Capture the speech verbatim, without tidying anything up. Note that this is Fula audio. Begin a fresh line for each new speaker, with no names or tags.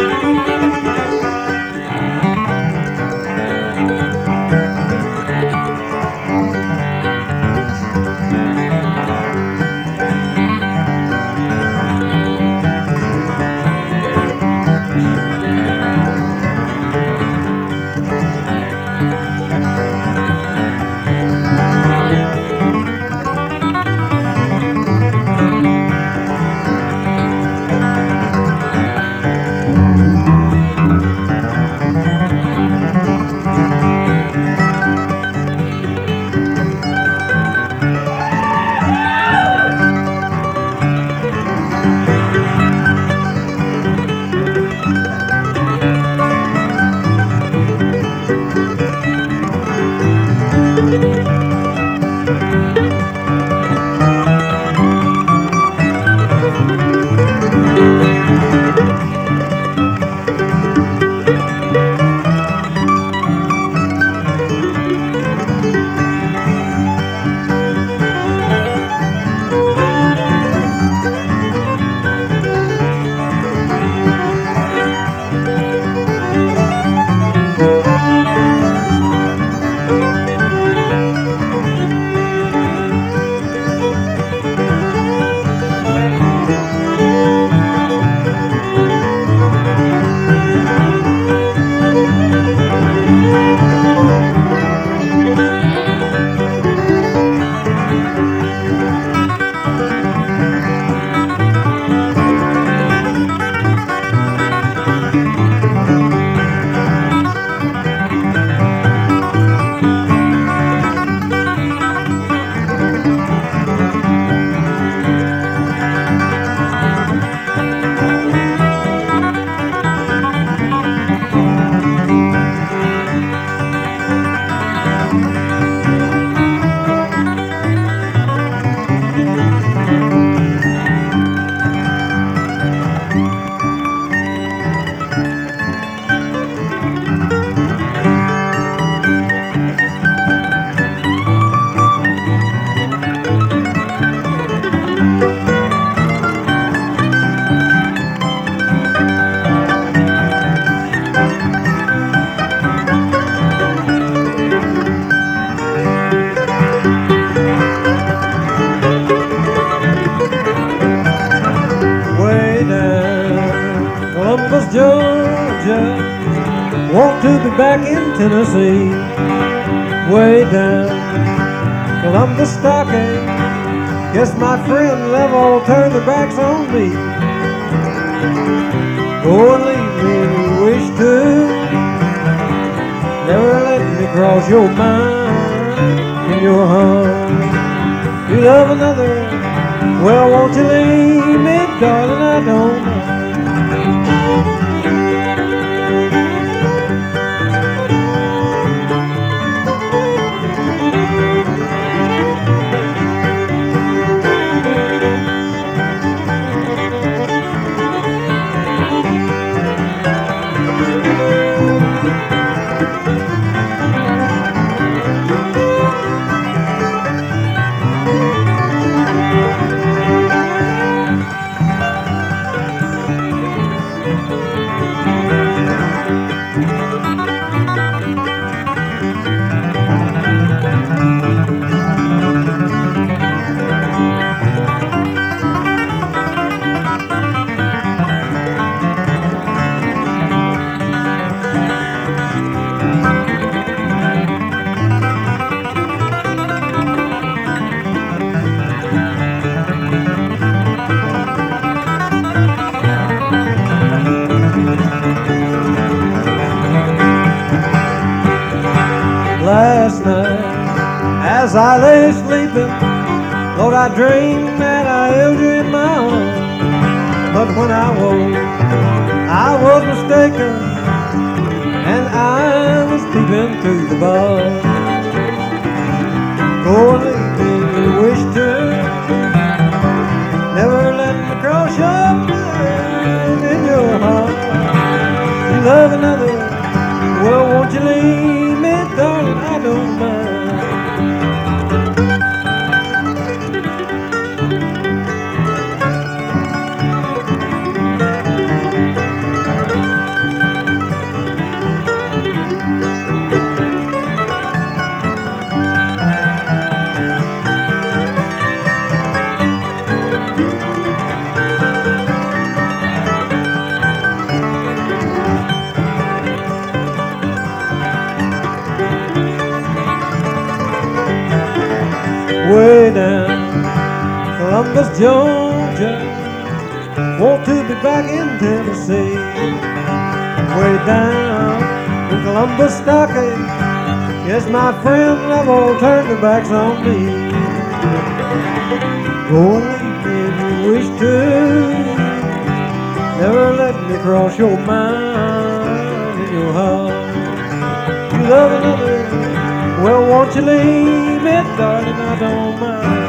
Georgia, want to be back in Tennessee. Way down Columbus Stockade, guess my friends have all turned their backs on me. Go and leave me if you wish to, never let me cross your mind in your heart. You love another, well won't you leave me, darling, I don't mind. Last night, as I lay sleeping, Lord, I dreamed that I held you in my arms. But when I woke, I was mistaken, and I was peeping through the bars. Go and leave me if you wish to, never let me cross your mind in your heart. You love another, well, won't you leave me, darling, I don't mind. Georgia, want to be back in Tennessee. Way down in Columbus Stockade, yes, my friends have all turned their backs on me. Go and leave me if you wish to, never let me cross your mind in your heart. You love another, well, won't you leave it, darling? I don't mind.